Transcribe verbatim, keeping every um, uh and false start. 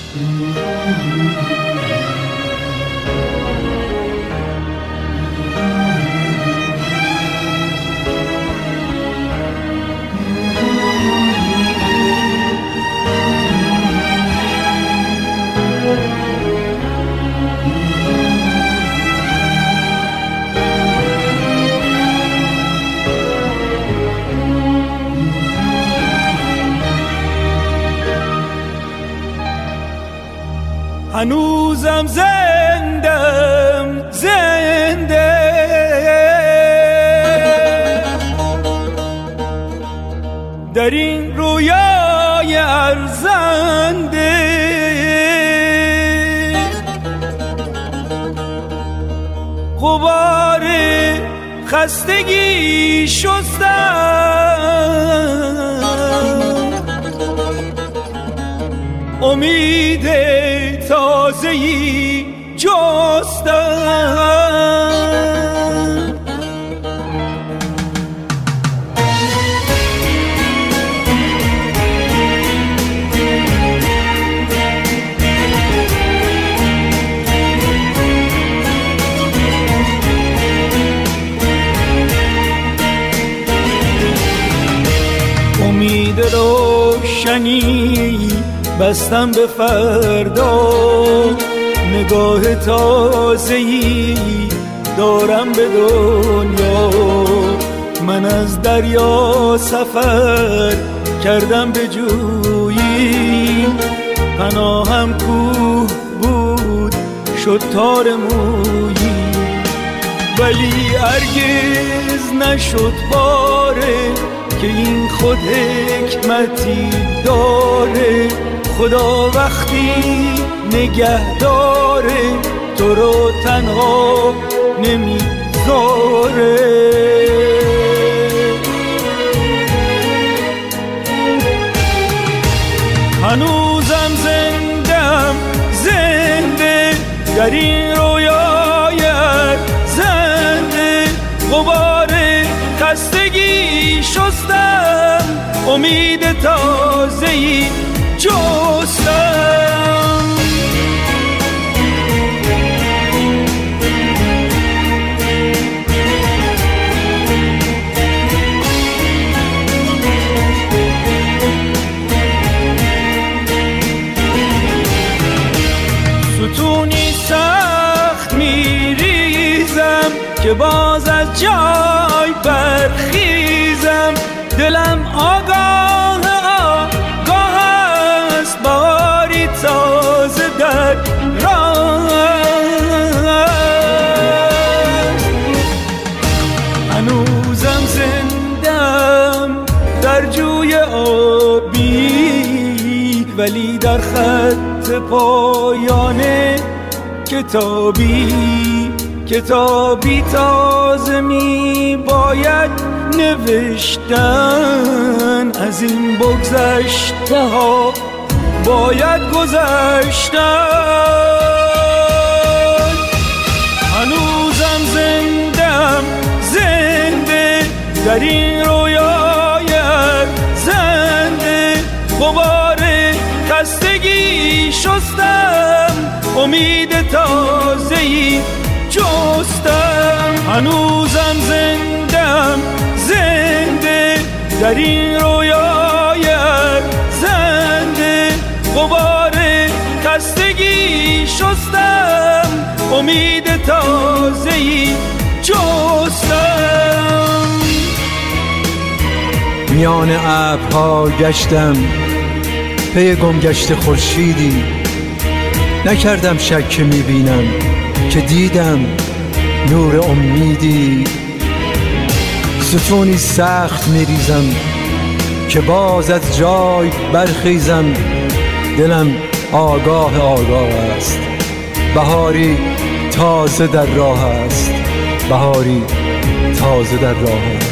هنوزم زندم زنده در این رویای ارزنده، غبار خستگی شستم، امید تازه‌ای جستم. امید روشنی بستم به فردا، نگاه تازه‌ای دارم به دنیا. من از دریا سفر کردم به جویی، پناهم کوه بود شد تار مویی، ولی هرگز نشد باره که این خود حکمتی داره. خدا وقتی نگه داره تو رو تنها نمیذاره. هنوزم زندم زنده در این رویای زنده، غبار خستگی شستم، امید تازه‌ای جستم. ستونی سخت میریزم که باز از جای برخیزم، دلم آگاه آگاه است، باری تازه در راه است. هنوزم زندم در جوی آبی، ولی در خط پایان کتابی کتابی تازه می باید نوشتن، از این بگذشته ها باید گذشتن. هنوزم زندم زنده در این رویای زنده، غبار خستگی شستم، امید تازه‌ای جستم. هنوزم زندم زنده در این رویای زنده، غبار خستگی شستم، امید تازه‌ای جستم. میان ابرها گشتم پی گمگشت خورشیدی، نکردم شک که میبینم که دیدم نور امیدی. ستونی سخت میریزم که باز از جای برخیزم، دلم آگاه آگاه است، بهاری تازه در راه است، بهاری تازه در راه است.